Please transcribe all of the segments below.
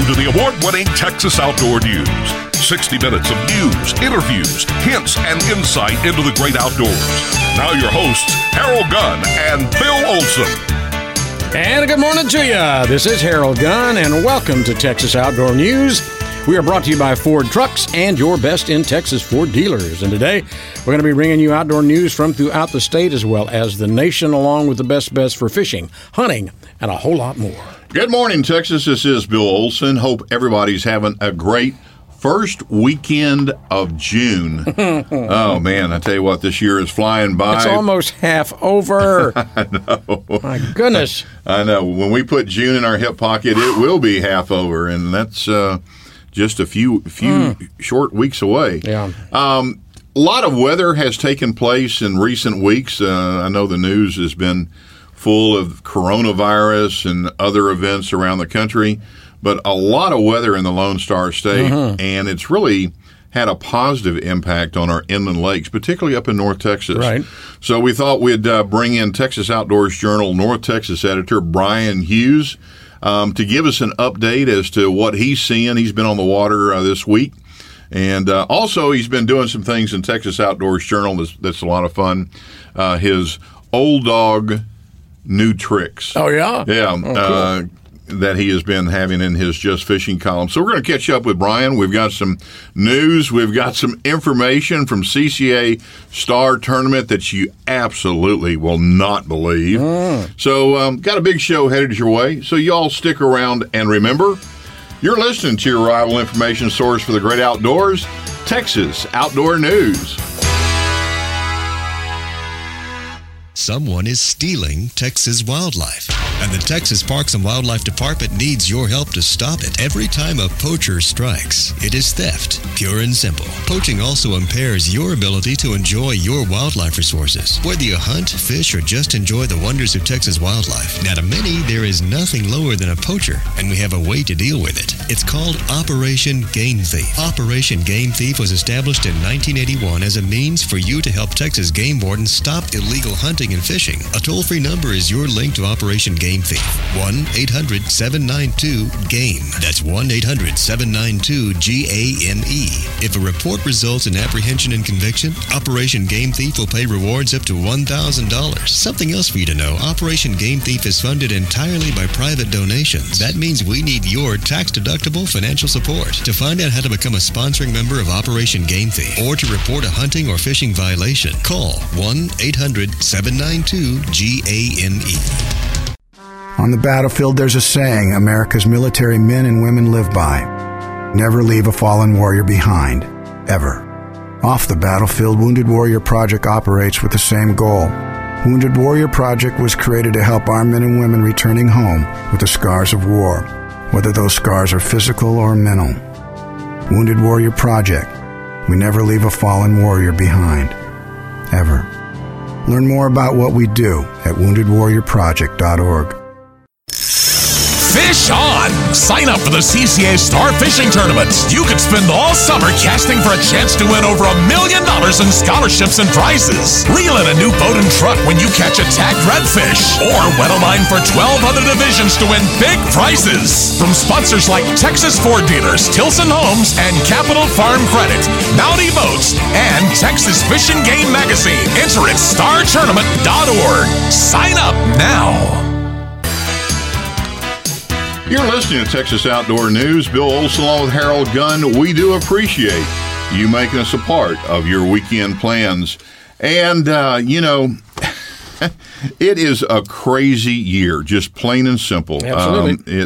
to the award-winning Texas Outdoor News. 60 minutes of news, interviews, hints, and insight into the great outdoors. Now your hosts, Harold Gunn and Bill Olson. And good morning to you. This is Harold Gunn, and welcome to Texas Outdoor News. We are brought to you by Ford Trucks and your best in Texas Ford dealers. And today, we're going to be bringing you outdoor news from throughout the state as well as the nation, along with the best for fishing, hunting, and a whole lot more. Good morning, Texas. This is Bill Olson. Hope everybody's having a great first weekend of June. Oh, man, I tell you what, this year is flying by. It's almost half over. I know. My goodness. I know. When we put June in our hip pocket, it will be half over, and that's just a few short weeks away. Yeah. A lot of weather has taken place in recent weeks. I know the news has been full of coronavirus and other events around the country, but a lot of weather in the Lone Star State, and it's really had a positive impact on our inland lakes, particularly up in North Texas. Right. So we thought we'd bring in Texas Outdoors Journal North Texas editor Brian Hughes to give us an update as to what he's seeing. He's been on the water this week. And also, he's been doing some things in Texas Outdoors Journal that's a lot of fun. His Old Dog New Tricks. Oh, yeah? Yeah. Cool. That he has been having in his Just Fishing column. So we're going to catch up with Brian. We've got some news. We've got some information from CCA Star Tournament that you absolutely will not believe. So got a big show headed your way. So you all stick around and remember, you're listening to your rival information source for the great outdoors, Texas Outdoor News. Someone is stealing Texas wildlife, and the Texas Parks and Wildlife Department needs your help to stop it. Every time a poacher strikes, it is theft, pure and simple. Poaching also impairs your ability to enjoy your wildlife resources. Whether you hunt, fish, or just enjoy the wonders of Texas wildlife, now to many, there is nothing lower than a poacher, and we have a way to deal with it. It's called Operation Game Thief. Operation Game Thief was established in 1981 as a means for you to help Texas game wardens stop illegal hunting and fishing. A toll-free number is your link to Operation Game Thief. 1-800-792-GAME. That's 1-800-792-GAME. If a report results in apprehension and conviction, Operation Game Thief will pay rewards up to $1,000. Something else for you to know, Operation Game Thief is funded entirely by private donations. That means we need your tax-deductible financial support. To find out how to become a sponsoring member of Operation Game Thief or to report a hunting or fishing violation, call 1-800-792-GAME. On the battlefield, there's a saying America's military men and women live by. Never leave a fallen warrior behind, ever. Off the battlefield, Wounded Warrior Project operates with the same goal. Wounded Warrior Project was created to help our men and women returning home with the scars of war, whether those scars are physical or mental. Wounded Warrior Project. We never leave a fallen warrior behind, ever. Learn more about what we do at woundedwarriorproject.org. Fish on! Sign up for the CCA Star Fishing Tournament. You could spend all summer casting for a chance to win over $1 million in scholarships and prizes. Reel in a new boat and truck when you catch a tagged redfish. Or wet a line for 12 other divisions to win big prizes. From sponsors like Texas Ford Dealers, Tilson Homes, and Capital Farm Credit, Mountie Boats, and Texas Fish and Game Magazine. Enter at startournament.org. Sign up now. You're listening to Texas Outdoor News. Bill Olson along with Harold Gunn. We do appreciate you making us a part of your weekend plans. And, it is a crazy year, just plain and simple. Absolutely.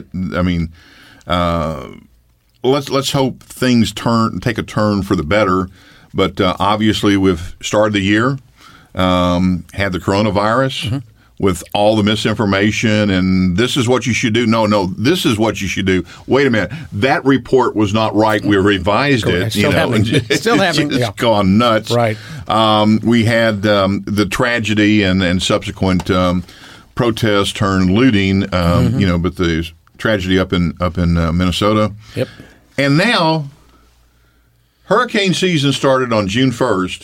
Let's hope things take a turn for the better. But obviously, we've started the year, had the coronavirus. With all the misinformation and this is what you should do. No, this is what you should do. Wait a minute. That report was not right. We revised it. Still happening. Still happening. It's gone nuts. Right. We had the tragedy and subsequent protest turned looting, but the tragedy up in Minnesota. Yep. And now hurricane season started on June 1st.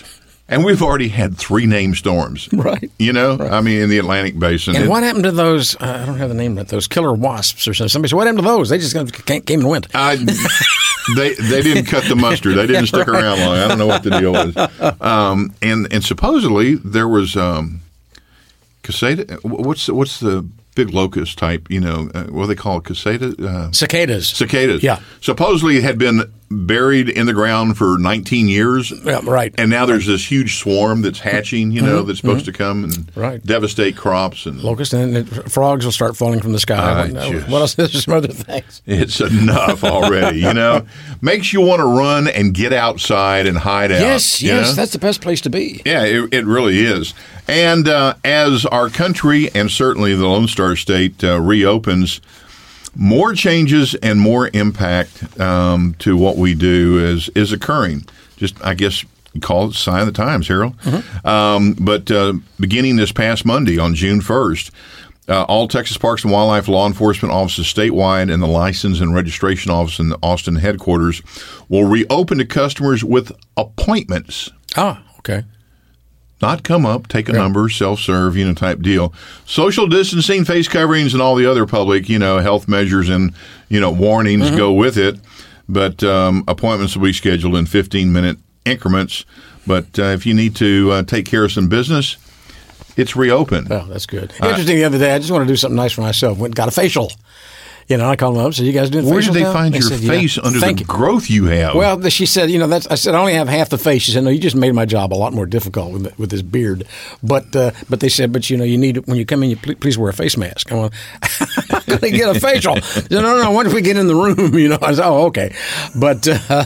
And we've already had 3 named storms. Right. You know, I mean, in the Atlantic Basin. And what happened to those, I don't have the name of it, those killer wasps or something? Somebody said, what happened to those? They just came and went. They didn't cut the mustard. They didn't stick around long. I don't know what the deal was. And supposedly there was caseta. What's the big locust type? You know, what do they call it? Cicadas. Cicadas. Yeah. Supposedly it had been buried in the ground for 19 years. Yeah, right. And now there's this huge swarm that's hatching, you know, that's supposed to come and devastate crops. And locusts and frogs will start falling from the sky. What else? There's some other things. It's enough already, you know. Makes you want to run and get outside and hide out. Yes, know? That's the best place to be. Yeah, it really is. And as our country and certainly the Lone Star State reopens, more changes and more impact to what we do is occurring. Just, I guess, you call it sign of the times, Harold. But beginning this past Monday on June 1st, all Texas Parks and Wildlife law enforcement offices statewide and the license and registration office in the Austin headquarters will reopen to customers with appointments. Ah, okay. Not come up, take a number, self-serve, you know, type deal. Social distancing, face coverings, and all the other public, you know, health measures and, you know, warnings go with it. But appointments will be scheduled in 15-minute increments. But if you need to take care of some business, it's reopened. Oh, that's good. Interesting, the other day, I just want to do something nice for myself. Went and got a facial. You know, I called them up and said, you guys doing facials? Where did they now? find your face under the growth you have? Well, she said, you know, I said, I only have half the face. She said, no, you just made my job a lot more difficult with this beard. But they said, but, you know, you need, when you come in, please wear a face mask. I went, how can I get a facial? She said, no, what if we get in the room? You know, I said, oh, okay. But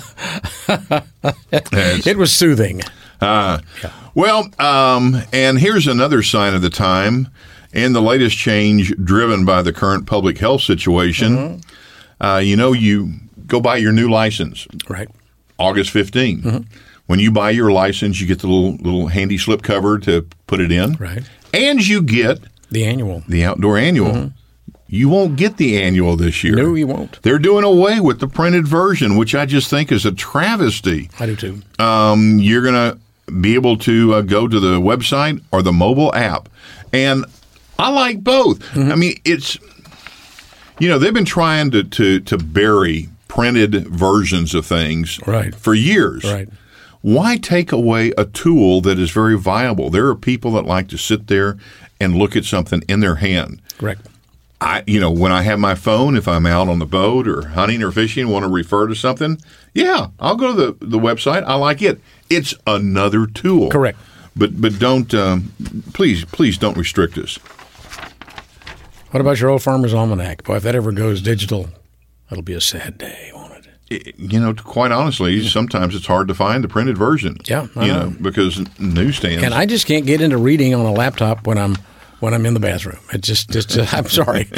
it was soothing. Well, and here's another sign of the time. And the latest change driven by the current public health situation, you know, you go buy your new license. Right. August 15. When you buy your license, you get the little handy slip cover to put it in. Right. And you get the outdoor annual. You won't get the annual this year. No, you won't. They're doing away with the printed version, which I just think is a travesty. I do too. You're going to be able to go to the website or the mobile app. And I like both. I mean, it's, you know, they've been trying to bury printed versions of things for years. Right. Why take away a tool that is very viable? There are people that like to sit there and look at something in their hand. Correct. You know, when I have my phone, if I'm out on the boat or hunting or fishing, want to refer to something, I'll go to the website. I like it. It's another tool. Correct. But don't, please don't restrict us. What about your old Farmer's Almanac? Boy, if that ever goes digital, that'll be a sad day, won't it? You know, quite honestly, sometimes it's hard to find the printed version. Yeah, you know, because newsstands. And I just can't get into reading on a laptop when I'm in the bathroom. It just I'm sorry.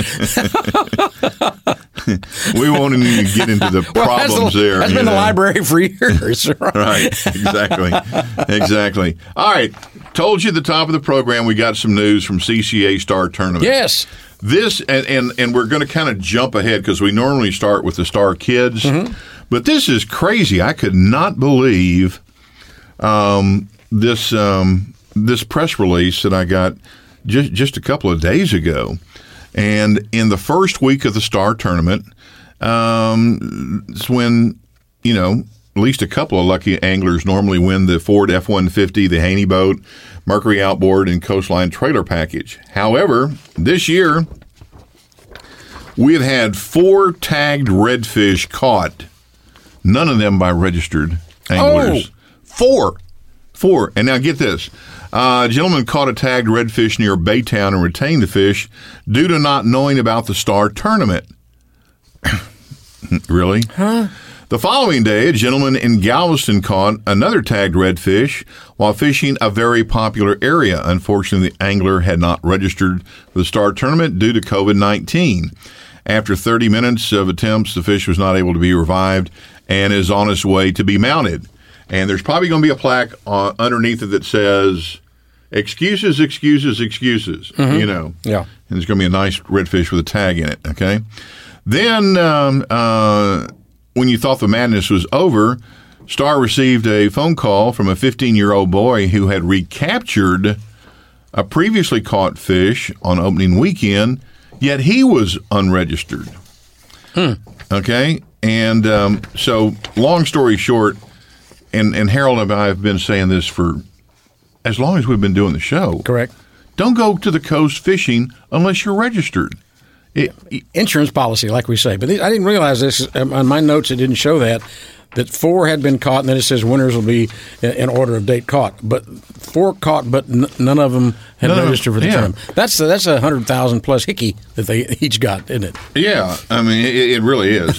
We won't even get into the problems there. That's been the library for years. Right, exactly. All right, told you at the top of the program we got some news from CCA Star Tournament. This, and we're going to kind of jump ahead because we normally start with the Star Kids, but this is crazy. I could not believe this press release that I got just a couple of days ago. And in the first week of the Star Tournament, it's when, you know, at least a couple of lucky anglers normally win the Ford F-150, the Haney boat, Mercury outboard, and Coastline trailer package. However, this year, we have had 4 tagged redfish caught, none of them by registered anglers. 4. And now get this. A gentleman caught a tagged redfish near Baytown and retained the fish due to not knowing about the Star Tournament. Really? Huh? The following day, a gentleman in Galveston caught another tagged redfish while fishing a very popular area. Unfortunately, the angler had not registered for the Star Tournament due to COVID-19. After 30 minutes of attempts, the fish was not able to be revived and is on its way to be mounted. And there's probably going to be a plaque underneath it that says, excuses, excuses, excuses, you know. Yeah. And there's going to be a nice redfish with a tag in it, okay? Then when you thought the madness was over, Star received a phone call from a 15-year-old boy who had recaptured a previously caught fish on opening weekend, yet he was unregistered. Okay? And so, long story short, and Harold and I have been saying this for as long as we've been doing the show. Correct. Don't go to the coast fishing unless you're registered. Insurance policy, like we say. But I didn't realize this. On my notes, it didn't show that 4 had been caught, and then it says winners will be in order of date caught. But 4 caught, but none of them had registered for the tournament. That's a 100,000 plus hickey that they each got, isn't it? Yeah, I mean it really is.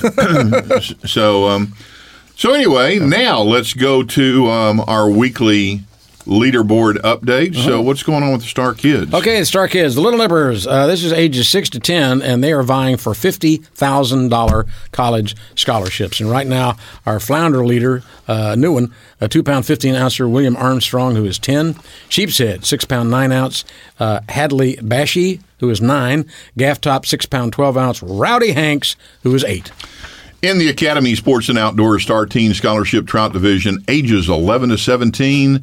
So anyway, now let's go to our weekly leaderboard update. So what's going on with the Star Kids? Okay, the Star Kids, the Little Nippers. This is ages 6 to 10, and they are vying for $50,000 college scholarships. And right now, our flounder leader, new one, a 2-pound 15-ouncer William Armstrong, who is 10. Sheepshead, 6-pound 9-ounce Hadley Bashi, who is 9. Gaff Top, 6-pound 12-ounce Rowdy Hanks, who is 8. In the Academy Sports and Outdoors Star Teen Scholarship Trout Division, ages 11 to 17,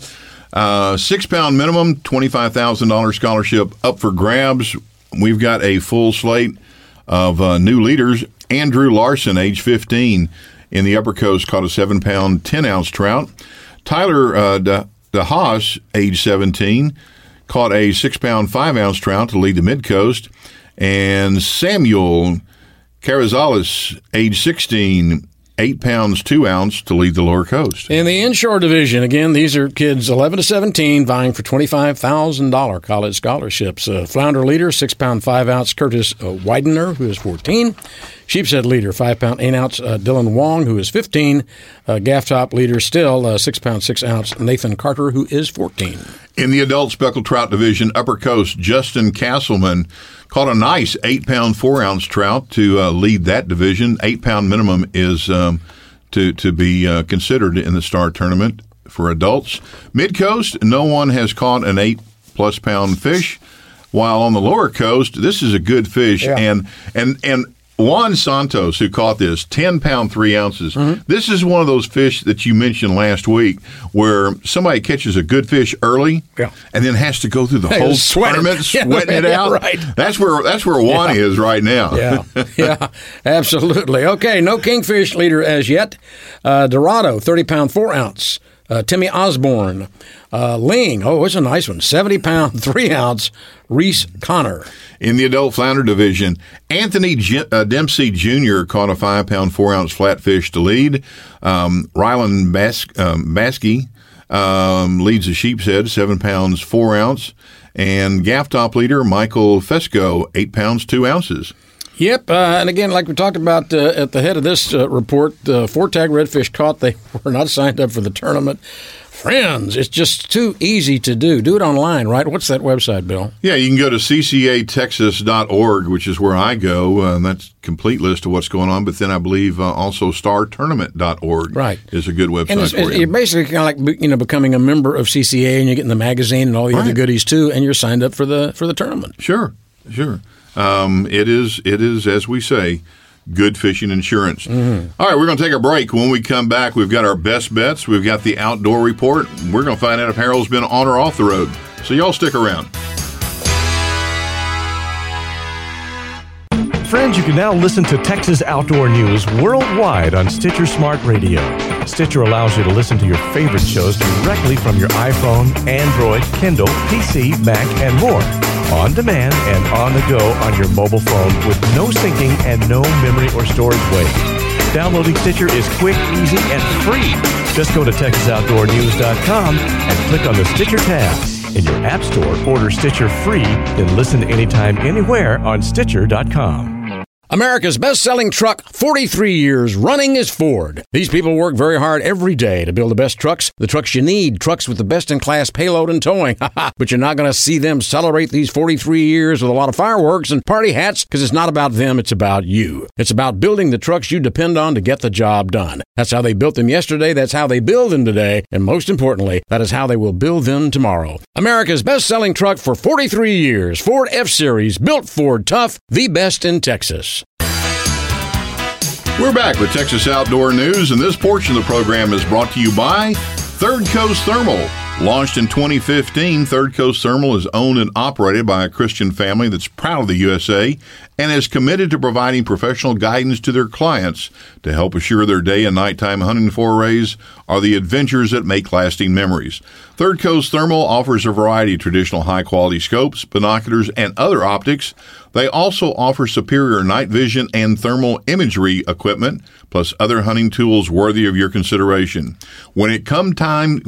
6-pound minimum, $25,000 scholarship up for grabs. We've got a full slate of new leaders. Andrew Larson, age 15, in the Upper Coast, caught a 7-pound 10-ounce trout. Tyler DeHaas, age 17, caught a 6-pound 5-ounce trout to lead the Mid-Coast. And Samuel Carrizales, age 16, 8 pounds 2 ounce to lead the Lower Coast. In the inshore division, again, these are kids 11 to 17 vying for $25,000 college scholarships. Flounder leader, 6-pound 5-ounce Curtis Widener, who is 14. Sheepshead leader, 5-pound 8-ounce Dylan Wong, who is 15. Gaff Top leader still, 6-pound 6-ounce Nathan Carter, who is 14. In the adult speckled trout division, Upper Coast, Justin Castleman caught a nice 8-pound 4-ounce trout to lead that division. 8-pound minimum is to be considered in the Star Tournament for adults. Mid-Coast, no one has caught an 8+ pound fish, while on the Lower Coast, this is a good fish. Yeah. And Juan Santos, who caught this, 10-pound 3 ounces. Mm-hmm. This is one of those fish that you mentioned last week where somebody catches a good fish early and then has to go through the whole tournament sweating it out. Right. That's where Juan is right now. Yeah, absolutely. Okay, no kingfish leader as yet. Dorado, 30-pound 4 ounce. Timmy Osborne. Ling, it's a nice one, 70-pound 3 ounce Reese Connor. In the adult flounder division, Anthony Dempsey Jr. caught a 5-pound 4 ounce flatfish to lead. Rylan Baskey leads the Sheepshead, 7 pounds 4 ounce. And Gaff Top leader Michael Fesco, 8 pounds 2 ounces. Yep, and again, like we talked about at the head of this report, the 4-tag redfish caught, they were not signed up for the tournament. Friends, it's just too easy to do. Do it online, right? What's that website, Bill? Yeah, you can go to ccatexas.org, which is where I go, and that's a complete list of what's going on. But then I believe also startournament.org is a good website for you. You're basically kind of like becoming a member of CCA, and you're getting the magazine and all the other goodies too, and you're signed up for the tournament. Sure. It is, as we say, good fishing insurance. Mm-hmm. All right, we're going to take a break. When we come back, we've got our best bets. We've got the outdoor report. We're going to find out if Harold's been on or off the road. So y'all stick around. Friends, you can now listen to Texas Outdoor News worldwide on Stitcher Smart Radio. Stitcher allows you to listen to your favorite shows directly from your iPhone, Android, Kindle, PC, Mac, and more. On demand and on the go on your mobile phone with no syncing and no memory or storage waste. Downloading Stitcher is quick, easy, and free. Just go to TexasOutdoorNews.com and click on the Stitcher tab. In your app store, order Stitcher free, then listen anytime, anywhere on Stitcher.com. America's best-selling truck, 43 years running, is Ford. These people work very hard every day to build the best trucks, the trucks you need, trucks with the best-in-class payload and towing. But you're not going to see them celebrate these 43 years with a lot of fireworks and party hats, because it's not about them, it's about you. It's about building the trucks you depend on to get the job done. That's how they built them yesterday, that's how they build them today, and most importantly, that is how they will build them tomorrow. America's best-selling truck for 43 years, Ford F-Series, built Ford tough, the best in Texas. We're back with Texas Outdoor News, and this portion of the program is brought to you by Third Coast Thermal. Launched in 2015, Third Coast Thermal is owned and operated by a Christian family that's proud of the USA and is committed to providing professional guidance to their clients to help assure their day and nighttime hunting forays are the adventures that make lasting memories. Third Coast Thermal offers a variety of traditional high-quality scopes, binoculars, and other optics. They also offer superior night vision and thermal imagery equipment, plus other hunting tools worthy of your consideration. When it comes time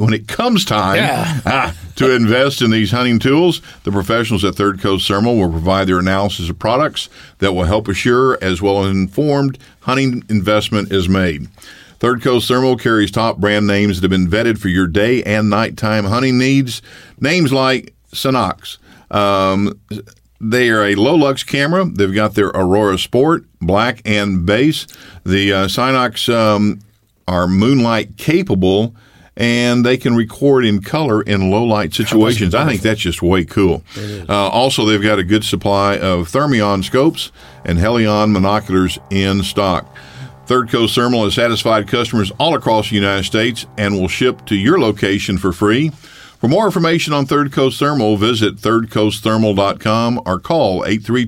to invest in these hunting tools, the professionals at Third Coast Thermal will provide their analysis of products that will help assure as well as informed hunting investment is made. Third Coast Thermal carries top brand names that have been vetted for your day and nighttime hunting needs. Names like Sinox. They are a low-lux camera. They've got their Aurora Sport, black and base. The Sinox are moonlight capable, and they can record in color in low-light situations. I think that's just way cool. Also, they've got a good supply of Thermion scopes and Helion binoculars in stock. Third Coast Thermal has satisfied customers all across the United States and will ship to your location for free. For more information on Third Coast Thermal, visit thirdcoastthermal.com or call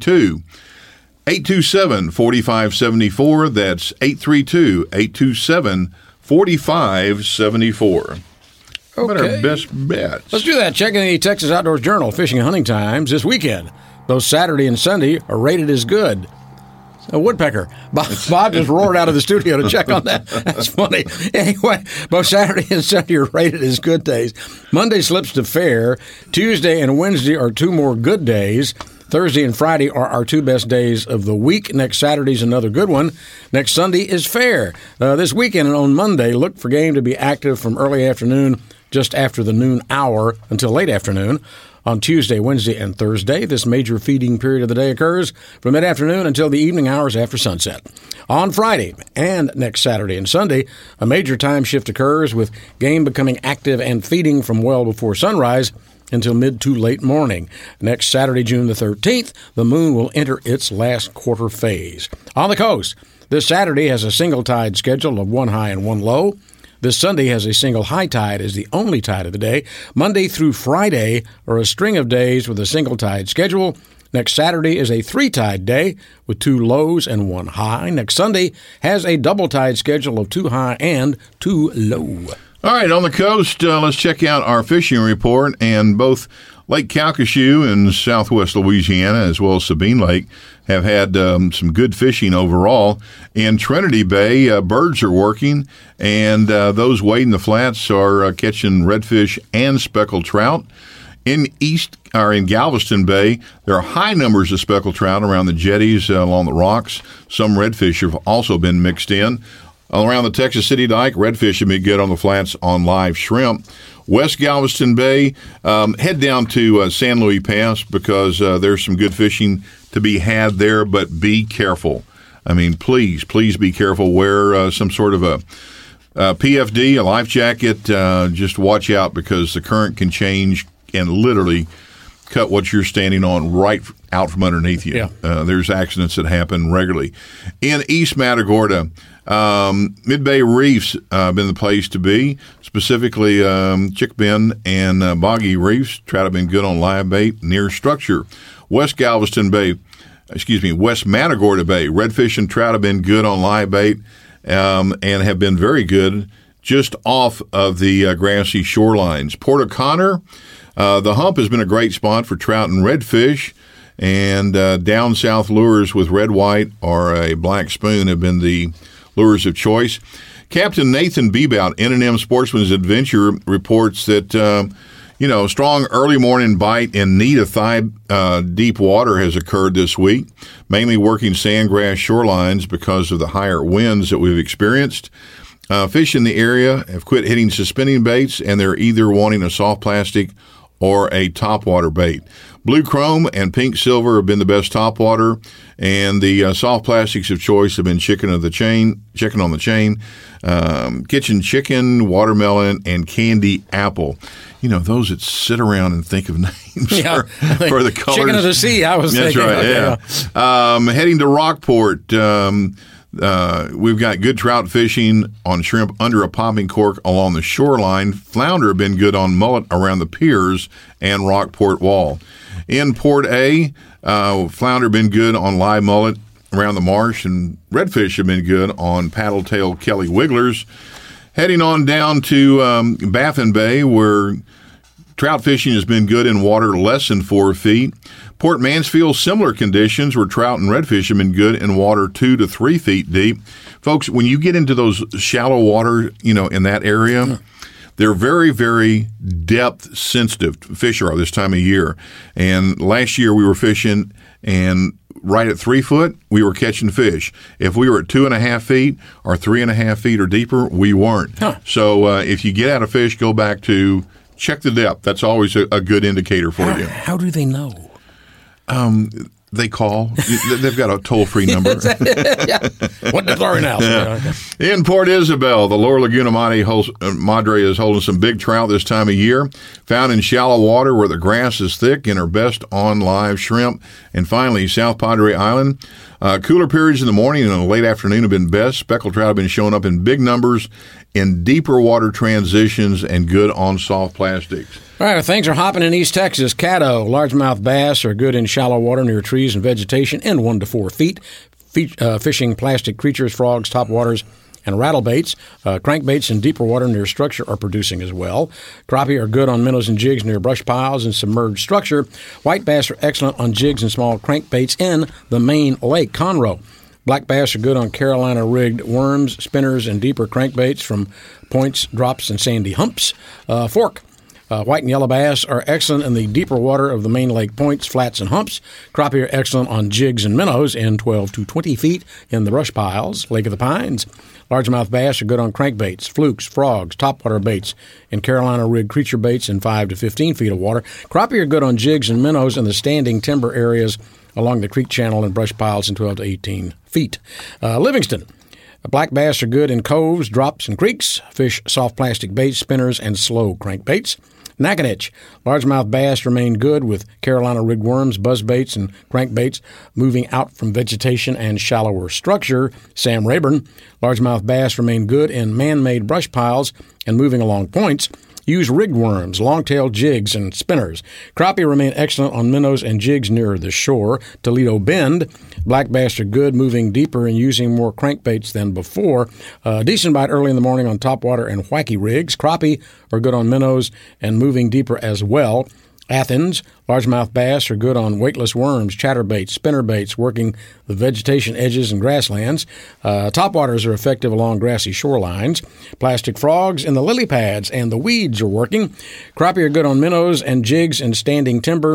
832-827-4574. That's 832-827-4574. What are our best bets? Let's do that. Checking the Texas Outdoors Journal Fishing and Hunting Times this weekend. Both Saturday and Sunday are rated as good. A woodpecker. Bob just roared out of the studio to check on that. That's funny. Anyway, both Saturday and Sunday are rated as good days. Monday slips to fair. Tuesday and Wednesday are two more good days. Thursday and Friday are our two best days of the week. Next Saturday's another good one. Next Sunday is fair. This weekend and on Monday, look for game to be active from early afternoon just after the noon hour until late afternoon. On Tuesday, Wednesday, and Thursday, this major feeding period of the day occurs from mid-afternoon until the evening hours after sunset. On Friday and next Saturday and Sunday, a major time shift occurs with game becoming active and feeding from well before sunrise until mid to late morning. Next Saturday, June the 13th, the moon will enter its last quarter phase. On the coast, this Saturday has a single tide schedule of one high and one low. This Sunday has a single high tide as the only tide of the day. Monday through Friday are a string of days with a single tide schedule. Next Saturday is a three-tide day with two lows and one high. Next Sunday has a double tide schedule of two high and two low. All right, on the coast, let's check out our fishing report. And both Lake Calcasieu in southwest Louisiana as well as Sabine Lake have had some good fishing overall. In Trinity Bay, birds are working, and those wading the flats are catching redfish and speckled trout. In Galveston Bay, there are high numbers of speckled trout around the jetties along the rocks. Some redfish have also been mixed in. Around the Texas City Dike, redfish have been good on the flats on live shrimp. West Galveston Bay, head down to San Luis Pass because there's some good fishing to be had there, but be careful. I mean, please be careful. Wear some sort of a PFD, a life jacket. Just watch out because the current can change and literally cut what you're standing on right out from underneath you. Yeah. There's accidents that happen regularly. In East Matagorda, Mid-Bay Reefs been the place to be, specifically Chick Bend and Boggy Reefs. Trout have been good on live bait near structure. West Matagorda Bay, redfish and trout have been good on live bait and have been very good just off of the grassy shorelines. Port O'Connor, the Hump has been a great spot for trout and redfish, and down south lures with red, white, or a black spoon have been the lures of choice. Captain Nathan Bebout, N&M Sportsman's Adventure, reports that strong early morning bite in knee-to-thigh deep water has occurred this week, mainly working sandgrass shorelines because of the higher winds that we've experienced. Fish in the area have quit hitting suspending baits, and they're either wanting a soft plastic or a topwater bait. Blue chrome and pink silver have been the best topwater, and the soft plastics of choice have been chicken on the chain, kitchen chicken, watermelon, and candy apple. Those that sit around and think of names for the colors. Chicken of the sea, I was thinking. That's right, yeah. Heading to Rockport, We've got good trout fishing on shrimp under a popping cork along the shoreline. Flounder have been good on mullet around the piers and Rockport Wall. In Port A, flounder have been good on live mullet around the marsh, and redfish have been good on paddle-tail Kelly wigglers. Heading on down to Baffin Bay, where trout fishing has been good in water less than 4 feet. Port Mansfield, similar conditions where trout and redfish have been good in water 2 to 3 feet deep. Folks, when you get into those shallow water, in that area, they're very, very depth sensitive. Fish are this time of year. And last year we were fishing, and right at 3 foot, we were catching fish. If we were at 2.5 feet or 3.5 feet or deeper, we weren't. So if you get out of fish, go back to check the depth. That's always a good indicator for you. How do they know? They call. They've got a toll-free number. What the blurry now? In Port Isabel, the Lower Laguna Madre is holding some big trout this time of year, found in shallow water where the grass is thick and are best on live shrimp. And finally, South Padre Island, cooler periods in the morning and in the late afternoon have been best. Speckled trout have been showing up in big numbers in deeper water transitions and good on soft plastics. All right, things are hopping in East Texas. Caddo, largemouth bass are good in shallow water near trees and vegetation in 1 to 4 feet. Fishing plastic creatures, frogs, topwaters, and rattlebaits. Crankbaits in deeper water near structure are producing as well. Crappie are good on minnows and jigs near brush piles and submerged structure. White bass are excellent on jigs and small crankbaits in the main lake, Conroe. Black bass are good on Carolina-rigged worms, spinners, and deeper crankbaits from points, drops, and sandy humps. Fork. White and yellow bass are excellent in the deeper water of the main lake points, flats, and humps. Crappie are excellent on jigs and minnows in 12 to 20 feet in the brush piles, Lake of the Pines. Largemouth bass are good on crankbaits, flukes, frogs, topwater baits, and Carolina-rigged creature baits in 5 to 15 feet of water. Crappie are good on jigs and minnows in the standing timber areas along the creek channel and brush piles in 12 to 18 feet. Livingston. Black bass are good in coves, drops, and creeks. Fish soft plastic baits, spinners, and slow crankbaits. Nacogdoches. Largemouth bass remain good with Carolina-rigged worms, buzzbaits, and crankbaits moving out from vegetation and shallower structure. Sam Rayburn. Largemouth bass remain good in man-made brush piles and moving along points. Use rigged worms, long-tail jigs, and spinners. Crappie remain excellent on minnows and jigs near the shore. Toledo Bend. Black bass are good, moving deeper and using more crankbaits than before. Decent bite early in the morning on topwater and wacky rigs. Crappie are good on minnows and moving deeper as well. Athens. Largemouth bass are good on weightless worms, chatterbaits, spinnerbaits, working the vegetation edges and grasslands. Topwaters are effective along grassy shorelines. Plastic frogs in the lily pads and the weeds are working. Crappie are good on minnows and jigs in standing timber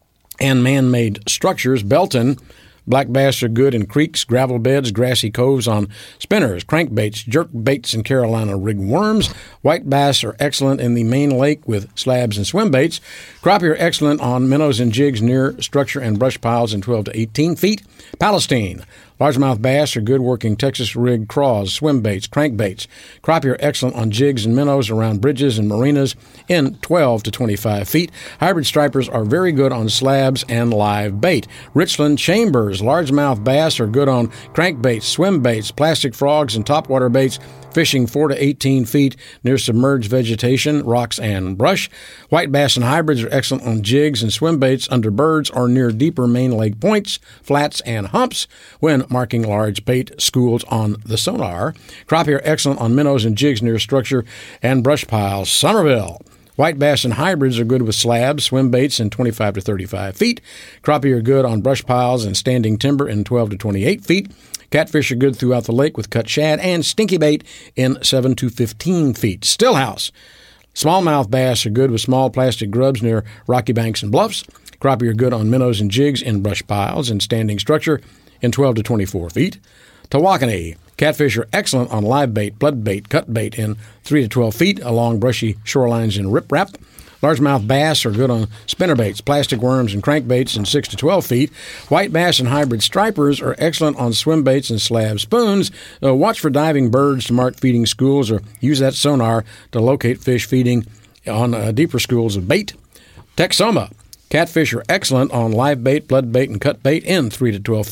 and man-made structures. Belton. Black bass are good in creeks, gravel beds, grassy coves on spinners, crankbaits, jerk baits, and Carolina-rigged worms. White bass are excellent in the main lake with slabs and swim baits. Crappie are excellent on minnows and jigs near structure and brush piles in 12 to 18 feet. Palestine. Largemouth bass are good working Texas-rigged craws, swim baits, crankbaits. Crappie are excellent on jigs and minnows around bridges and marinas in 12 to 25 feet. Hybrid stripers are very good on slabs and live bait. Richland Chambers. Largemouth bass are good on crankbaits, swim baits, plastic frogs, and topwater baits, fishing 4 to 18 feet near submerged vegetation, rocks, and brush. White bass and hybrids are excellent on jigs and swim baits under birds or near deeper main lake points, flats, and humps when marking large bait schools on the sonar. Crappie are excellent on minnows and jigs near structure and brush piles. Somerville. White bass and hybrids are good with slabs, swim baits in 25 to 35 feet. Crappie are good on brush piles and standing timber in 12 to 28 feet. Catfish are good throughout the lake with cut shad and stinky bait in 7 to 15 feet. Stillhouse. Smallmouth bass are good with small plastic grubs near rocky banks and bluffs. Crappie are good on minnows and jigs in brush piles and standing structure in 12 to 24 feet. Tawakoni. Catfish are excellent on live bait, blood bait, cut bait in 3 to 12 feet along brushy shorelines in riprap. Largemouth bass are good on spinnerbaits, plastic worms, and crankbaits in 6 to 12 feet. White bass and hybrid stripers are excellent on swim baits and slab spoons. Watch for diving birds to mark feeding schools or use that sonar to locate fish feeding on deeper schools of bait. Texoma. Catfish are excellent on live bait, blood bait, and cut bait in 3 to 12 feet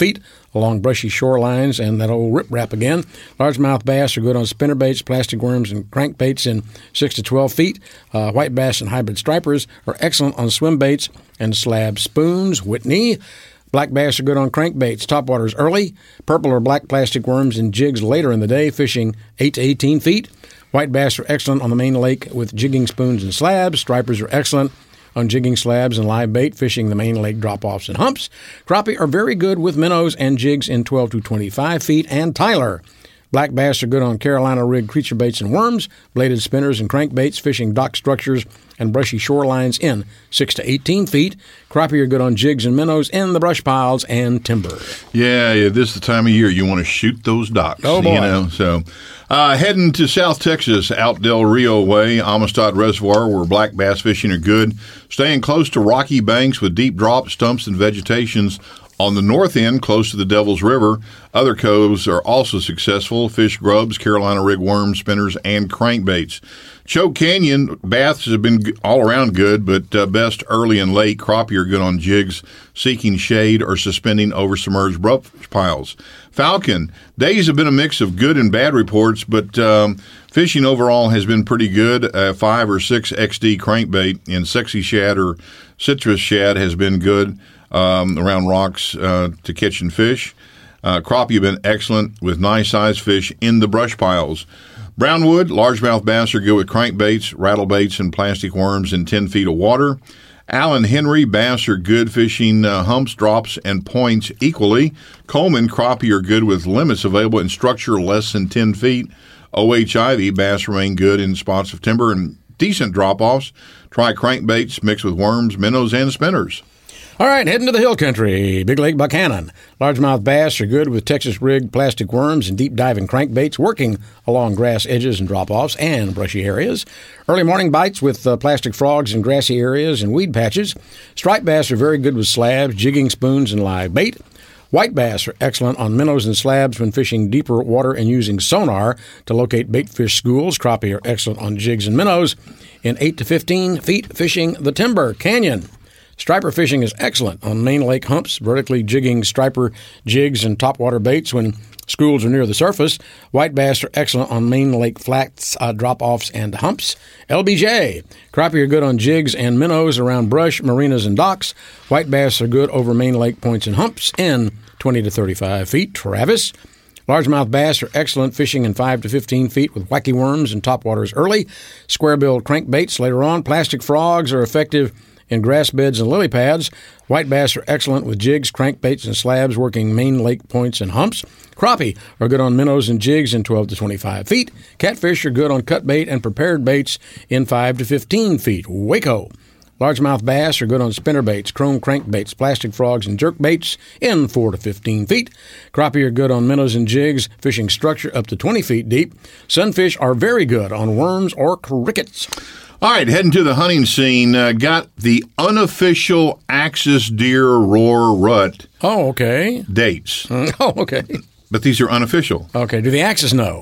along brushy shorelines and that old riprap again. Largemouth bass are good on spinnerbaits, plastic worms, and crankbaits in 6 to 12 feet. White bass and hybrid stripers are excellent on swim baits and slab spoons. Whitney. Black bass are good on crankbaits, topwaters early. Purple or black plastic worms and jigs later in the day, fishing 8 to 18 feet. White bass are excellent on the main lake with jigging spoons and slabs. Stripers are excellent on jigging slabs and live bait, fishing the main lake drop-offs and humps. Crappie are very good with minnows and jigs in 12 to 25 feet. And Tyler. Black bass are good on Carolina rig creature baits and worms, bladed spinners and crankbaits, fishing dock structures and brushy shorelines in 6 to 18 feet. Crappie are good on jigs and minnows in the brush piles and timber. Yeah, this is the time of year you want to shoot those docks. Oh, boy. You know, so heading to South Texas, out Del Rio way, Amistad Reservoir, where black bass fishing are good. Staying close to rocky banks with deep drop stumps and vegetations. On the north end, close to the Devil's River, other coves are also successful. Fish grubs, Carolina rig worms, spinners, and crankbaits. Choke Canyon, baths have been all around good, but best early and late. Crappie are good on jigs, seeking shade or suspending over submerged brush piles. Falcon, days have been a mix of good and bad reports, but fishing overall has been pretty good. 5 or 6 XD crankbait and sexy shad or citrus shad has been good. Around rocks to catching fish. Crappie have been excellent with nice sized fish in the brush piles. Brownwood, largemouth bass are good with crankbaits, rattlebaits, and plastic worms in 10 feet of water. Allen Henry, bass are good fishing humps, drops, and points equally. Coleman, crappie are good with limits available in structure less than 10 feet. O.H. Ivy, bass remain good in spots of timber and decent drop-offs. Try crankbaits mixed with worms, minnows, and spinners. All right, heading to the hill country. Big Lake Buchanan. Largemouth bass are good with Texas rig plastic worms and deep diving crankbaits, working along grass edges and drop-offs and brushy areas. Early morning bites with plastic frogs in grassy areas and weed patches. Striped bass are very good with slabs, jigging spoons, and live bait. White bass are excellent on minnows and slabs when fishing deeper water and using sonar to locate bait fish schools. Crappie are excellent on jigs and minnows in 8 to 15 feet fishing the timber. Canyon. Striper fishing is excellent on main lake humps, vertically jigging striper jigs and topwater baits when schools are near the surface. White bass are excellent on main lake flats, drop-offs, and humps. LBJ. Crappie are good on jigs and minnows around brush, marinas, and docks. White bass are good over main lake points and humps in 20 to 35 feet. Travis. Largemouth bass are excellent fishing in 5 to 15 feet with wacky worms and topwaters early. Square-billed crankbaits later on. Plastic frogs are effective in grass beds and lily pads. White bass are excellent with jigs, crankbaits, and slabs working main lake points and humps. Crappie are good on minnows and jigs in 12 to 25 feet. Catfish are good on cut bait and prepared baits in 5 to 15 feet. Waco. Largemouth bass are good on spinnerbaits, chrome crankbaits, plastic frogs, and jerk baits in 4 to 15 feet. Crappie are good on minnows and jigs, fishing structure up to 20 feet deep. Sunfish are very good on worms or crickets. All right, heading to the hunting scene. Got the unofficial Axis deer roar rut. Oh, okay. Dates. Oh, okay. But these are unofficial. Okay. Do the Axis know?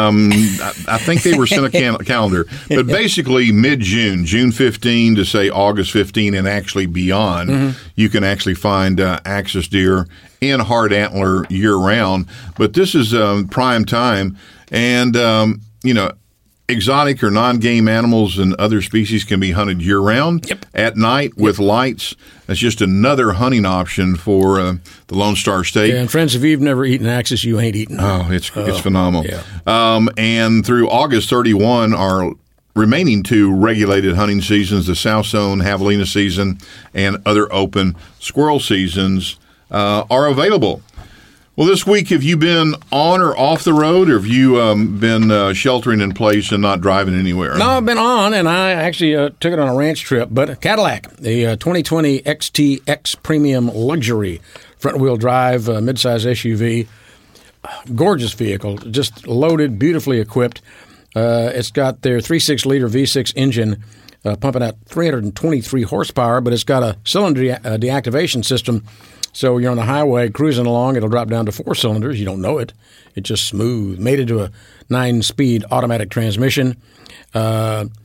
I think they were sent a calendar. But basically, mid-June, June 15 to, say, August 15 and actually beyond, you can actually find Axis deer in hard antler year-round. But this is prime time. And, exotic or non-game animals and other species can be hunted year-round. Yep. At night with lights. That's just another hunting option for the Lone Star State. Yeah, and friends, if you've never eaten Axis, you ain't eaten. Oh, it's phenomenal. Yeah. And through August 31, our remaining 2 regulated hunting seasons, the South Zone Javelina season and other open squirrel seasons, are available. Well, this week, have you been on or off the road, or have you been sheltering in place and not driving anywhere? No, I've been on, and I actually took it on a ranch trip. But Cadillac, the 2020 XTX Premium Luxury front-wheel drive midsize SUV, gorgeous vehicle, just loaded, beautifully equipped. It's got their 3.6-liter V6 engine pumping out 323 horsepower, but it's got a cylinder deactivation system. So you're on the highway cruising along, it'll drop down to 4 cylinders. You don't know it. It's just smooth. Made into a 9-speed automatic transmission.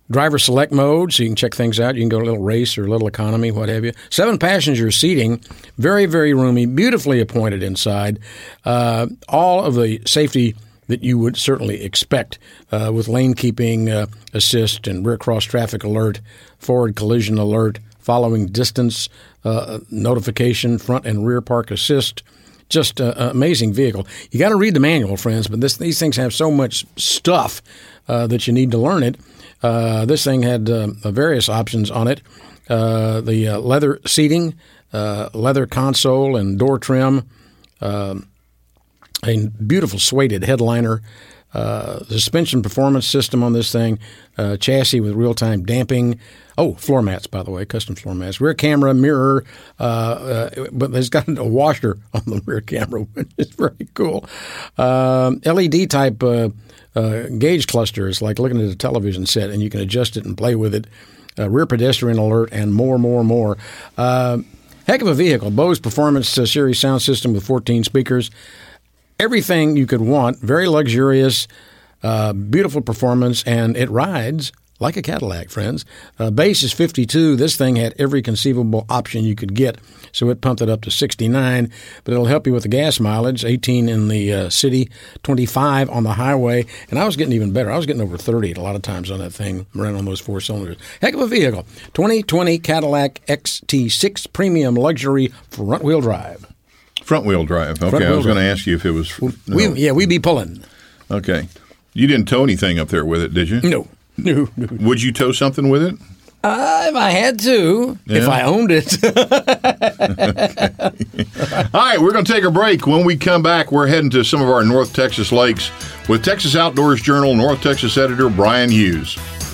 Driver select mode, so you can check things out. You can go a little race or a little economy, what have you. 7 passenger seating, very, very roomy, beautifully appointed inside. All of the safety that you would certainly expect with lane keeping assist and rear cross traffic alert, forward collision alert, following distance notification, front and rear park assist. Just an amazing vehicle. You got to read the manual, friends, but these things have so much stuff that you need to learn it. This thing had various options on it. The leather seating, leather console and door trim, a beautiful suede headliner, suspension performance system on this thing, chassis with real-time damping. Oh, floor mats, by the way, custom floor mats. Rear camera, mirror, but there's got a washer on the rear camera, which is very cool. LED-type gauge clusters, like looking at a television set, and you can adjust it and play with it. Rear pedestrian alert, and more. Heck of a vehicle. Bose Performance Series sound system with 14 speakers. Everything you could want. Very luxurious, beautiful performance, and it rides like a Cadillac, friends. Base is 52. This thing had every conceivable option you could get, so it pumped it up to 69. But it'll help you with the gas mileage, 18 in the city, 25 on the highway. And I was getting even better. I was getting over 30 a lot of times on that thing, running on those 4 cylinders. Heck of a vehicle. 2020 Cadillac XT6 Premium Luxury Front-Wheel Drive. Front-wheel drive. Okay, I was going to ask you if it was... we'd be pulling. Okay. You didn't tow anything up there with it, did you? No. Would you tow something with it? If I had to. Yeah. If I owned it. Okay. All right, we're going to take a break. When we come back, we're heading to some of our North Texas lakes with Texas Outdoors Journal North Texas editor Brian Hughes.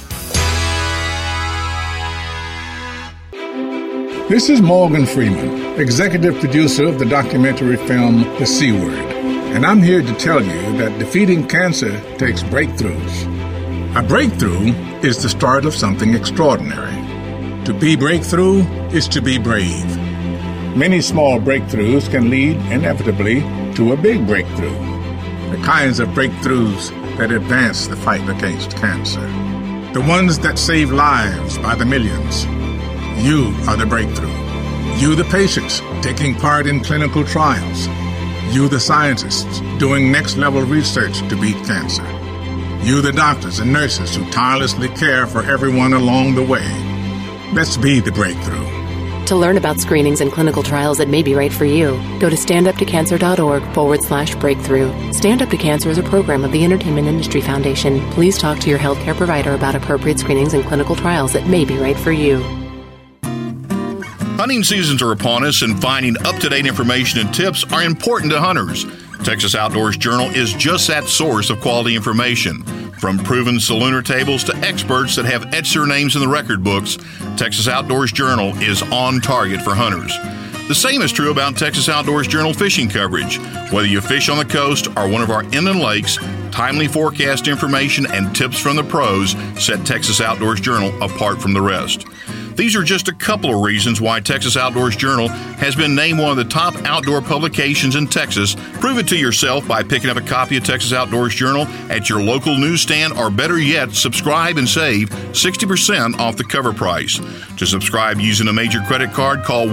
This is Morgan Freeman, executive producer of the documentary film The C Word, and I'm here to tell you that defeating cancer takes breakthroughs. A breakthrough is the start of something extraordinary. To be breakthrough is to be brave. Many small breakthroughs can lead inevitably to a big breakthrough. The kinds of breakthroughs that advance the fight against cancer. The ones that save lives by the millions. You are the breakthrough. You, the patients, taking part in clinical trials. You, the scientists, doing next-level research to beat cancer. You, the doctors and nurses who tirelessly care for everyone along the way. Let's be the breakthrough. To learn about screenings and clinical trials that may be right for you, go to standuptocancer.org/breakthrough. Stand Up to Cancer is a program of the Entertainment Industry Foundation. Please talk to your healthcare provider about appropriate screenings and clinical trials that may be right for you. Hunting seasons are upon us, and finding up-to-date information and tips are important to hunters. Texas Outdoors Journal is just that source of quality information. From proven salooner tables to experts that have etched their names in the record books, Texas Outdoors Journal is on target for hunters. The same is true about Texas Outdoors Journal fishing coverage. Whether you fish on the coast or one of our inland lakes, timely forecast information and tips from the pros set Texas Outdoors Journal apart from the rest. These are just a couple of reasons why Texas Outdoors Journal has been named one of the top outdoor publications in Texas. Prove it to yourself by picking up a copy of Texas Outdoors Journal at your local newsstand, or better yet, subscribe and save 60% off the cover price. To subscribe using a major credit card, call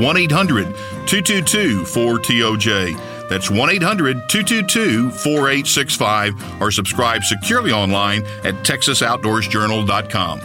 1-800-222-4TOJ. That's 1-800-222-4865, or subscribe securely online at texasoutdoorsjournal.com.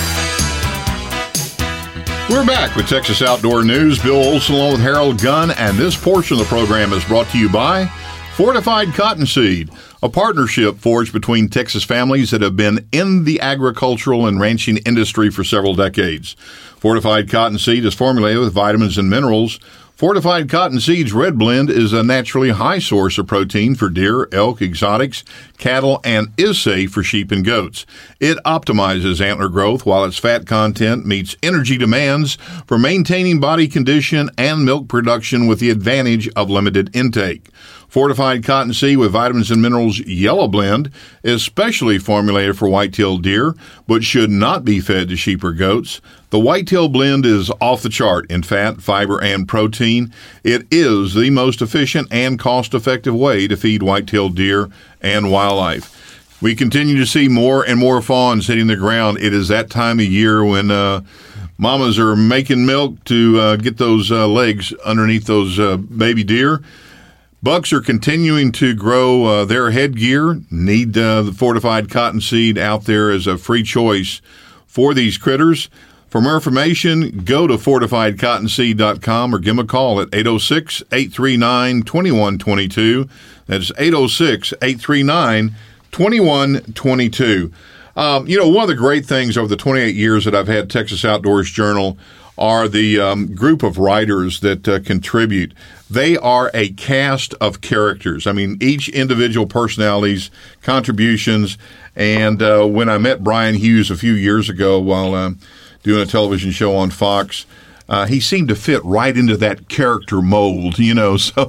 We're back with Texas Outdoor News. Bill Olson along with Harold Gunn, and this portion of the program is brought to you by Fortified Cottonseed, a partnership forged between Texas families that have been in the agricultural and ranching industry for several decades. Fortified Cottonseed is formulated with vitamins and minerals. Fortified Cottonseed's Red Blend is a naturally high source of protein for deer, elk, exotics, cattle, and is safe for sheep and goats. It optimizes antler growth while its fat content meets energy demands for maintaining body condition and milk production with the advantage of limited intake. Fortified Cottonseed with vitamins and minerals Yellow Blend is specially formulated for white-tailed deer, but should not be fed to sheep or goats. The white-tail blend is off the chart in fat, fiber, and protein. It is the most efficient and cost-effective way to feed white-tailed deer and wildlife. We continue to see more and more fawns hitting the ground. It is that time of year when mamas are making milk to get those legs underneath those baby deer. Bucks are continuing to grow their headgear. Need the fortified cottonseed out there as a free choice for these critters. For more information, go to fortifiedcottonseed.com or give them a call at 806-839-2122. That's 806-839-2122. One of the great things over the 28 years that I've had Texas Outdoors Journal are the group of writers that contribute. They are a cast of characters. I mean, each individual personality's contributions. And when I met Brian Hughes a few years ago while doing a television show on Fox, he seemed to fit right into that character mold, so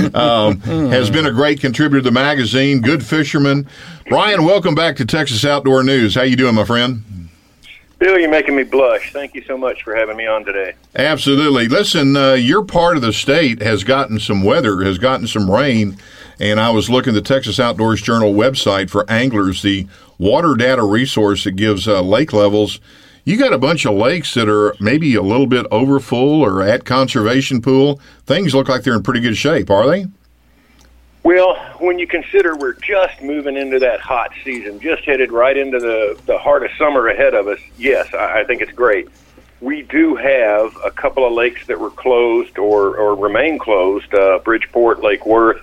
has been a great contributor to the magazine, good fisherman. Brian, welcome back to Texas Outdoor News. How you doing, my friend? Bill, you're making me blush. Thank you so much for having me on today. Absolutely. Listen, your part of the state has gotten some weather, has gotten some rain, and I was looking at the Texas Outdoors Journal website for anglers, the water data resource that gives lake levels. You got a bunch of lakes that are maybe a little bit overfull or at conservation pool. Things look like they're in pretty good shape, are they? Well, when you consider we're just moving into that hot season, just headed right into the heart of summer ahead of us, yes, I think it's great. We do have a couple of lakes that were closed or remain closed, Bridgeport, Lake Worth,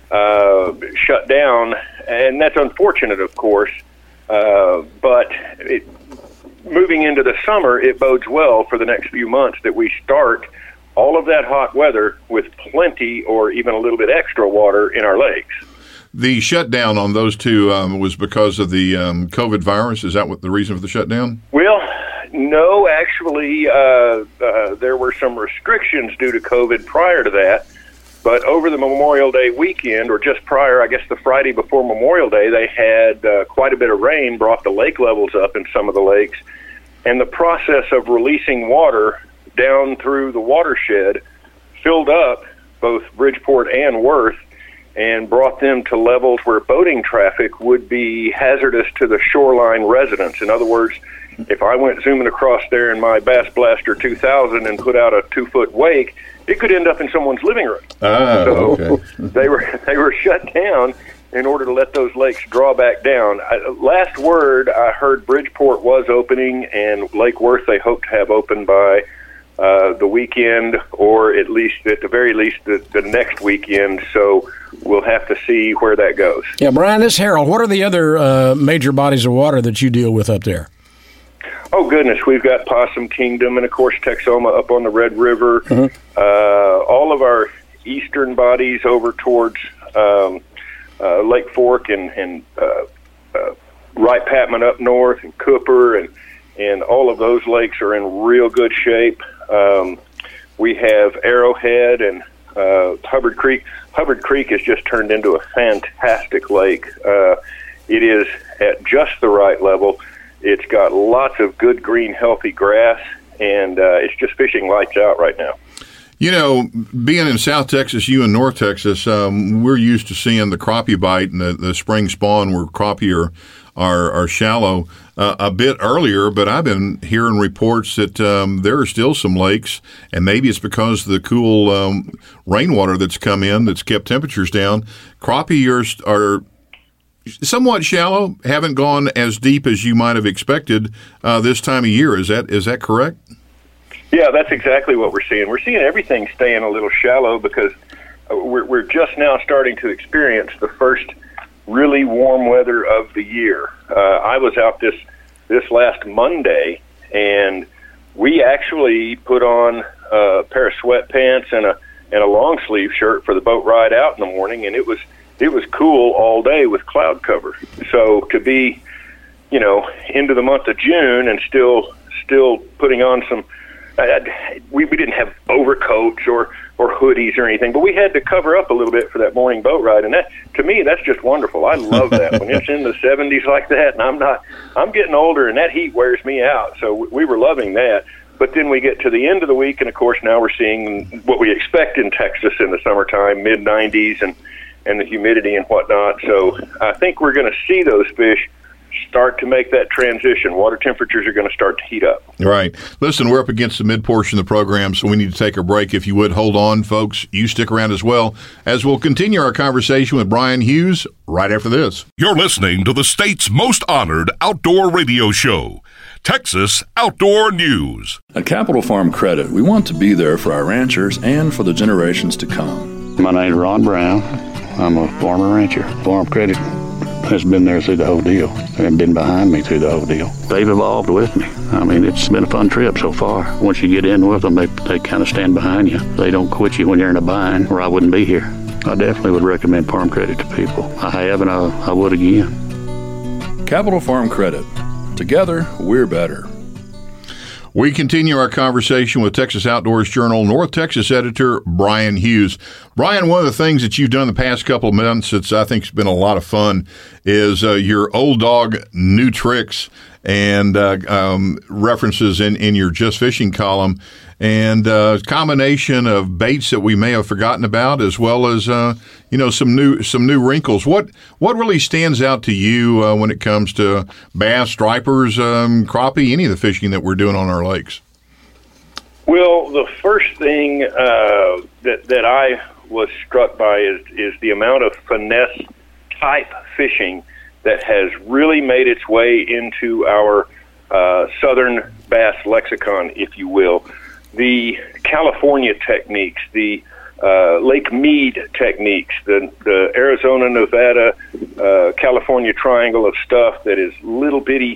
shut down, and that's unfortunate, of course, but moving into the summer, it bodes well for the next few months that we start all of that hot weather with plenty or even a little bit extra water in our lakes. The shutdown on those two was because of the COVID virus. Is that what the reason for the shutdown? Well, no, actually, there were some restrictions due to COVID prior to that. But over the Memorial Day weekend, or just prior, I guess the Friday before Memorial Day, they had quite a bit of rain, brought the lake levels up in some of the lakes. And the process of releasing water down through the watershed filled up both Bridgeport and Worth and brought them to levels where boating traffic would be hazardous to the shoreline residents. In other words, if I went zooming across there in my Bass Blaster 2000 and put out a 2-foot wake, it could end up in someone's living room. Okay. they were shut down in order to let those lakes draw back down. Last word, I heard Bridgeport was opening, and Lake Worth they hope to have open by the weekend, or at the very least, the next weekend. So we'll have to see where that goes. Yeah, Brian, this is Harold. What are the other major bodies of water that you deal with up there? Oh, goodness. We've got Possum Kingdom and, of course, Texoma up on the Red River. Mm-hmm. All of our eastern bodies over towards Lake Fork and Wright Patman up north and Cooper and all of those lakes are in real good shape. We have Arrowhead and Hubbard Creek. Hubbard Creek has just turned into a fantastic lake. It is at just the right level. It's got lots of good, green, healthy grass, and it's just fishing lights out right now. Being in South Texas, you in North Texas, we're used to seeing the crappie bite and the spring spawn where crappie are shallow a bit earlier, but I've been hearing reports that there are still some lakes, and maybe it's because of the cool rainwater that's come in that's kept temperatures down. Crappie are somewhat shallow, haven't gone as deep as you might have expected this time of year. Is that correct? Yeah, that's exactly what we're seeing. We're seeing everything staying a little shallow because we're just now starting to experience the first really warm weather of the year. I was out this last Monday, and we actually put on a pair of sweatpants and a long sleeve shirt for the boat ride out in the morning, and it was cool all day with cloud cover. So to be, into the month of June and still putting on some. We didn't have overcoats or hoodies or anything, but we had to cover up a little bit for that morning boat ride, and that, to me, that's just wonderful. I love that when it's in the 70s like that, and I'm getting older, and that heat wears me out. So we were loving that. But then we get to the end of the week, and of course now we're seeing what we expect in Texas in the summertime, mid-90s, and the humidity and whatnot. So I think we're going to see those fish start to make that transition. Water temperatures are going to start to heat up. Right. Listen, we're up against the mid-portion of the program, so we need to take a break. If you would, hold on, folks. You stick around as well, as we'll continue our conversation with Brian Hughes right after this. You're listening to the state's most honored outdoor radio show, Texas Outdoor News. At Capital Farm Credit, we want to be there for our ranchers and for the generations to come. My name's Ron Brown. I'm a farmer rancher. Farm Credit has been there through the whole deal and been behind me through the whole deal. They've evolved with me. I mean, it's been a fun trip so far. Once you get in with them, they kind of stand behind you. They don't quit you when you're in a bind, or I wouldn't be here. I definitely would recommend Farm Credit to people. I have, and I would again. Capital Farm Credit. Together, we're better. We continue our conversation with Texas Outdoors Journal North Texas editor Brian Hughes. Brian, one of the things that you've done the past couple of months that's I think has been a lot of fun is your old dog new tricks and references in your Just Fishing column, and a combination of baits that we may have forgotten about, as well as some new wrinkles. What really stands out to you when it comes to bass, stripers, crappie, any of the fishing that we're doing on our lakes? Well, the first thing that I was struck by is the amount of finesse type fishing that has really made its way into our southern bass lexicon, if you will. The California techniques, the Lake Mead techniques, the Arizona, Nevada, California triangle of stuff that is little bitty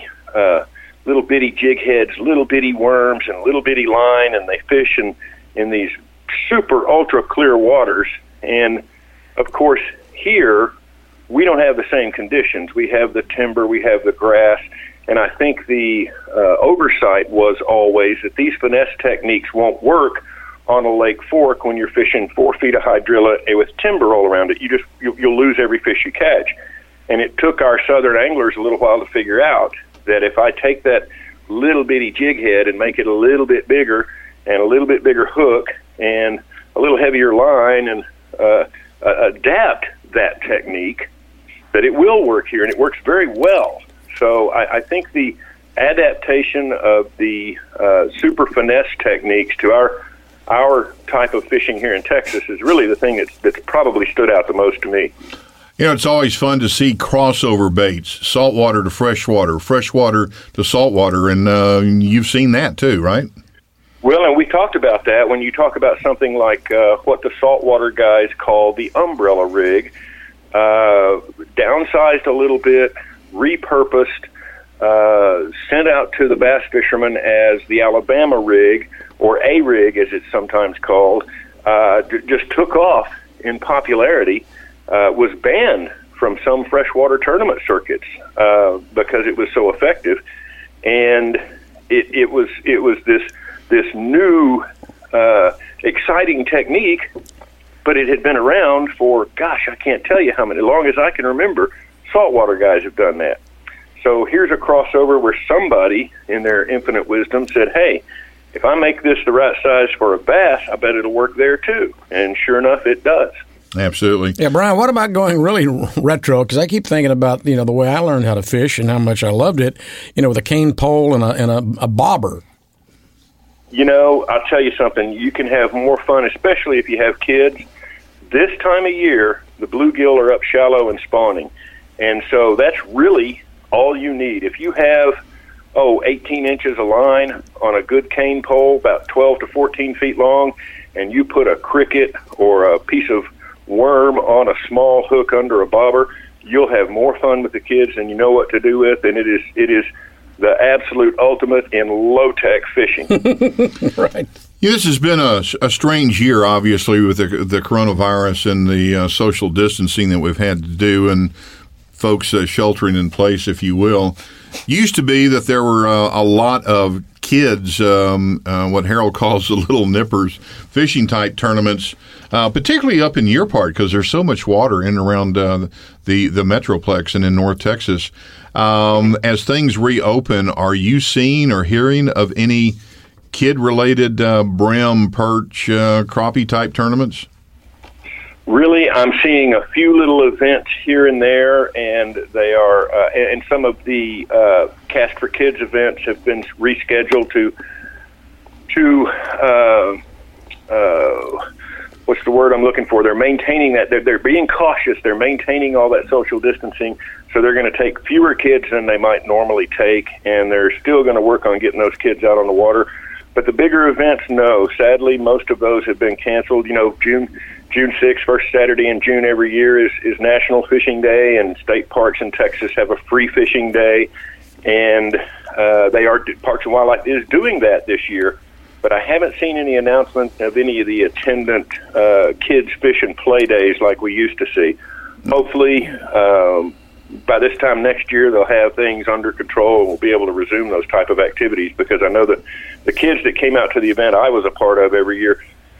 jig heads, little bitty worms, and little bitty line, and they fish in these super ultra clear waters. And of course, here we don't have the same conditions. We have the timber, we have the grass, and I think the oversight was always that these finesse techniques won't work on a lake fork when you're fishing 4 feet of hydrilla with timber all around it. You'll lose every fish you catch. And it took our southern anglers a little while to figure out that if I take that little bitty jig head and make it a little bit bigger and a little bit bigger hook and a little heavier line and adapt that technique, that it will work here, and it works very well. So I think the adaptation of the super finesse techniques to our type of fishing here in Texas is really the thing that's probably stood out the most to me. It's always fun to see crossover baits, saltwater to freshwater, freshwater to saltwater, and you've seen that too, right? Well, and we talked about that when you talk about something like what the saltwater guys call the umbrella rig, downsized a little bit, repurposed, sent out to the bass fishermen as the Alabama rig, or A rig as it's sometimes called, just took off in popularity, was banned from some freshwater tournament circuits because it was so effective, and it was this new exciting technique, but it had been around for, gosh, I can't tell you how many, as long as I can remember, saltwater guys have done that. So here's a crossover where somebody in their infinite wisdom said, hey, if I make this the right size for a bass, I bet it'll work there too. And sure enough, it does. Absolutely. Yeah, Brian, what about going really retro? Because I keep thinking about, the way I learned how to fish and how much I loved it, with a cane pole and a bobber. I'll tell you something. You can have more fun, especially if you have kids. This time of year, the bluegill are up shallow and spawning. And so that's really all you need. If you have, 18 inches of line on a good cane pole, about 12 to 14 feet long, and you put a cricket or a piece of worm on a small hook under a bobber, you'll have more fun with the kids than you know what to do with, and it is the absolute ultimate in low-tech fishing. Right. Yeah, this has been a strange year, obviously, with the coronavirus and the social distancing that we've had to do, and folks sheltering in place, if you will. Used to be that there were a lot of kids, what Harold calls the little nippers, fishing type tournaments, particularly up in your part because there's so much water in and around the Metroplex and in North Texas. As things reopen, are you seeing or hearing of any kid-related brim, perch, crappie type tournaments? Really, I'm seeing a few little events here and there, and they are, and some of the Cast for Kids events have been rescheduled to what's the word I'm looking for? They're maintaining that. They're being cautious. They're maintaining all that social distancing, so they're going to take fewer kids than they might normally take, and they're still going to work on getting those kids out on the water. But the bigger events, no. Sadly, most of those have been canceled. You know, June 6th, first Saturday in June every year is National Fishing Day, and state parks in Texas have a free fishing day, and Parks and Wildlife is doing that this year. But I haven't seen any announcement of any of the attendant kids fish and play days like we used to see. Hopefully, by this time next year, they'll have things under control and we'll be able to resume those type of activities, because I know that the kids that came out to the event I was a part of every year,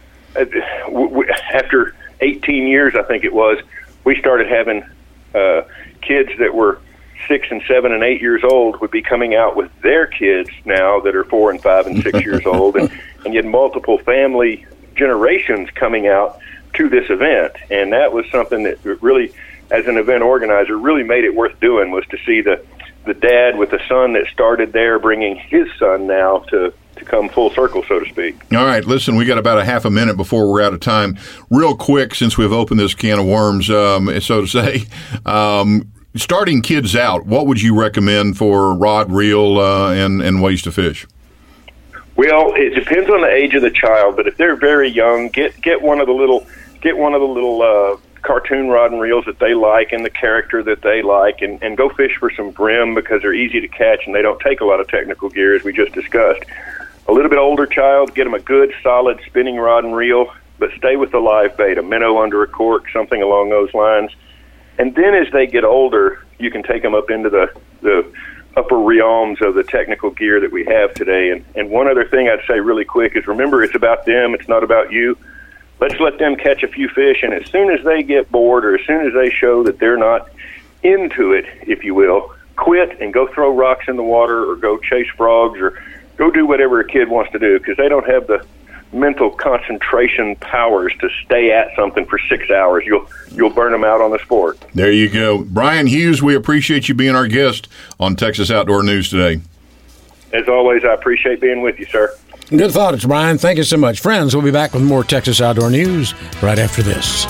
after 18 years, I think it was, we started having kids that were 6 and 7 and 8 years old would be coming out with their kids now that are 4 and 5 and 6 years old, and you had multiple family generations coming out to this event, and that was something that really, as an event organizer, really made it worth doing, was to see the dad with the son that started there bringing his son now to come full circle, so to speak. All right, listen, we got about a half a minute before we're out of time. Real quick, since we've opened this can of worms, so to say, starting kids out, what would you recommend for rod, reel, and ways to fish? Well, it depends on the age of the child, but if they're very young, get one of the little cartoon rod and reels that they like and the character that they like, and go fish for some brim, because they're easy to catch and they don't take a lot of technical gear, as we just discussed. A little bit older child, get them a good, solid spinning rod and reel, but stay with the live bait, a minnow under a cork, something along those lines. And then as they get older, you can take them up into the upper realms of the technical gear that we have today. And one other thing I'd say really quick is, remember, it's about them, it's not about you. Let's let them catch a few fish, and as soon as they get bored, or as soon as they show that they're not into it, if you will, quit and go throw rocks in the water, or go chase frogs, or go do whatever a kid wants to do, because they don't have the mental concentration powers to stay at something for 6 hours. You'll burn them out on the sport. There you go. Brian Hughes, we appreciate you being our guest on Texas Outdoor News today. As always, I appreciate being with you, sir. Good thoughts, Brian. Thank you so much. Friends, we'll be back with more Texas Outdoor News right after this.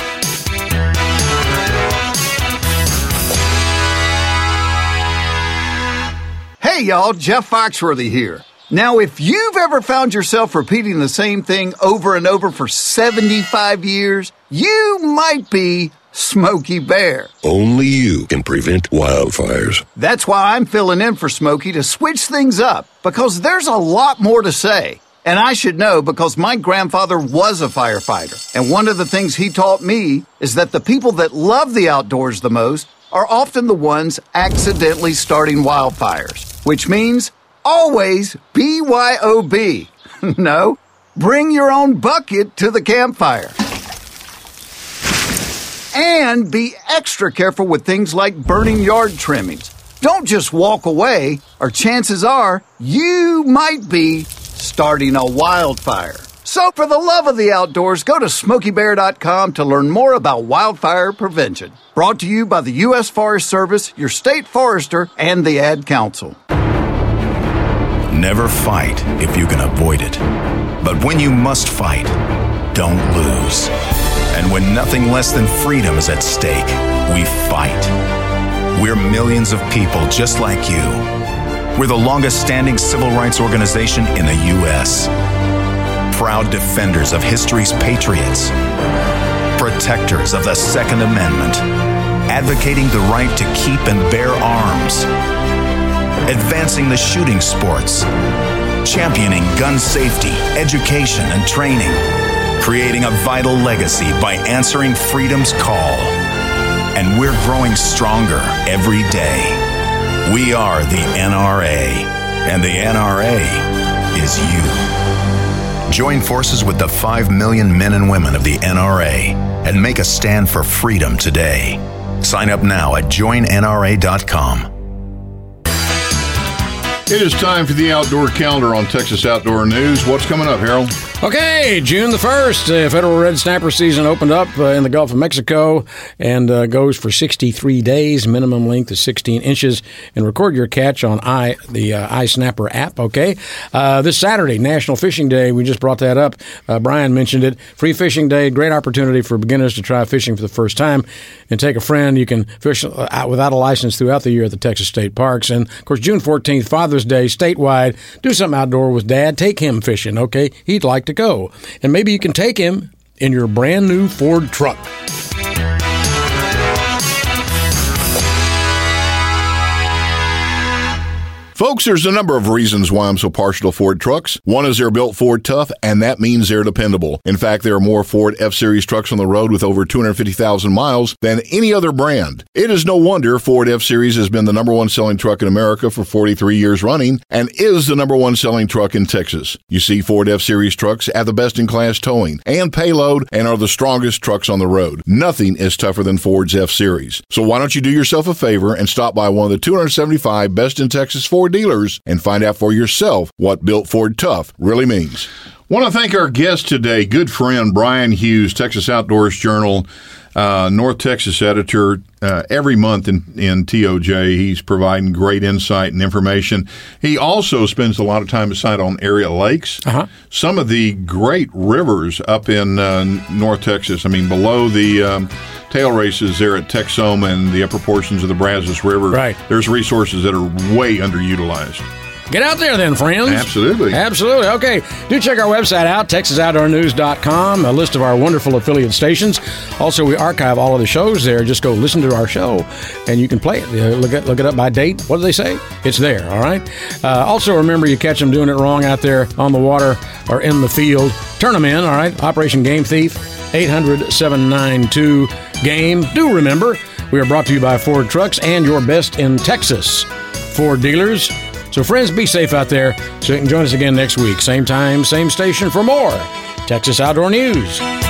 Hey, y'all, Jeff Foxworthy here. Now, if you've ever found yourself repeating the same thing over and over for 75 years, you might be Smokey Bear. Only you can prevent wildfires. That's why I'm filling in for Smokey to switch things up, because there's a lot more to say. And I should know, because my grandfather was a firefighter. And one of the things he taught me is that the people that love the outdoors the most are often the ones accidentally starting wildfires, which means always BYOB. No, bring your own bucket to the campfire. And be extra careful with things like burning yard trimmings. Don't just walk away, or chances are you might be starting a wildfire. So for the love of the outdoors, go to SmokeyBear.com to learn more about wildfire prevention. Brought to you by the U.S. Forest Service, your state forester, and the Ad Council. Never fight if you can avoid it. But when you must fight, don't lose. And when nothing less than freedom is at stake, we fight. We're millions of people just like you. We're the longest-standing civil rights organization in the U.S. Proud defenders of history's patriots. Protectors of the Second Amendment. Advocating the right to keep and bear arms. Advancing the shooting sports. Championing gun safety, education, and training. Creating a vital legacy by answering freedom's call. And we're growing stronger every day. We are the NRA, and the NRA is you. Join forces with the 5 million men and women of the NRA and make a stand for freedom today. Sign up now at joinnra.com. It is time for the Outdoor Calendar on Texas Outdoor News. What's coming up, Harold? Okay, June the 1st, federal red snapper season opened up in the Gulf of Mexico and goes for 63 days. Minimum length is 16 inches. And record your catch on the iSnapper app, okay? This Saturday, National Fishing Day, we just brought that up. Brian mentioned it. Free Fishing Day, great opportunity for beginners to try fishing for the first time and take a friend. You can fish without a license throughout the year at the Texas State Parks. And, of course, June 14th, Father's Day, statewide. Do something outdoor with Dad. Take him fishing, okay? He'd like to go. And maybe you can take him in your brand new Ford truck. Folks, there's a number of reasons why I'm so partial to Ford trucks. One is they're built Ford tough, and that means they're dependable. In fact, there are more Ford F-Series trucks on the road with over 250,000 miles than any other brand. It is no wonder Ford F-Series has been the number one selling truck in America for 43 years running and is the number one selling truck in Texas. You see, Ford F-Series trucks have the best-in-class towing and payload and are the strongest trucks on the road. Nothing is tougher than Ford's F-Series. So why don't you do yourself a favor and stop by one of the 275 best-in-Texas Ford dealers and find out for yourself what built Ford tough really means. Want to thank our guest today, good friend Brian Hughes, Texas Outdoors Journal, North Texas editor. Every month in TOJ, he's providing great insight and information. He also spends a lot of time aside on area lakes. Some of the great rivers up in North Texas, I mean, below the tail races there at Texoma and the upper portions of the Brazos River, right. There's resources that are way underutilized. Get out there then, friends. Absolutely. Absolutely. Okay. Do check our website out, TexasOutdoorNews.com, a list of our wonderful affiliate stations. Also, we archive all of the shows there. Just go listen to our show, and you can play it. Look it up by date. What do they say? It's there, all right? Also, remember, you catch them doing it wrong out there on the water or in the field. Turn them in, all right? Operation Game Thief, 800-792-GAME. Do remember, we are brought to you by Ford Trucks and your best in Texas Ford dealers. So, friends, be safe out there so you can join us again next week. Same time, same station for more Texas Outdoor News.